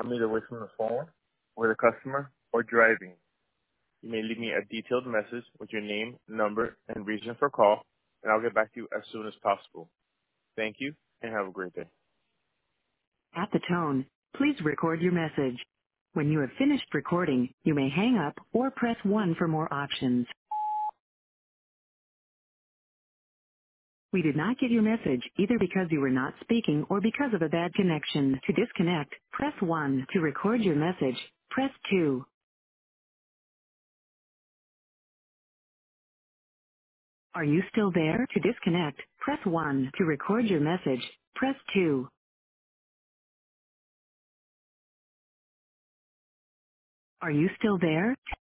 I'm either away from the phone, with a customer, or driving. You may leave me a detailed message with your name, number, and reason for call, and I'll get back to you as soon as possible. Thank you, and have a great day. At the tone, please record your message. When you have finished recording, you may hang up or press 1 for more options. We did not get your message either because you were not speaking or because of a bad connection. To disconnect, press 1. To record your message, press 2. Are you still there? To disconnect, press 1. To record your message, press 2. Are you still there?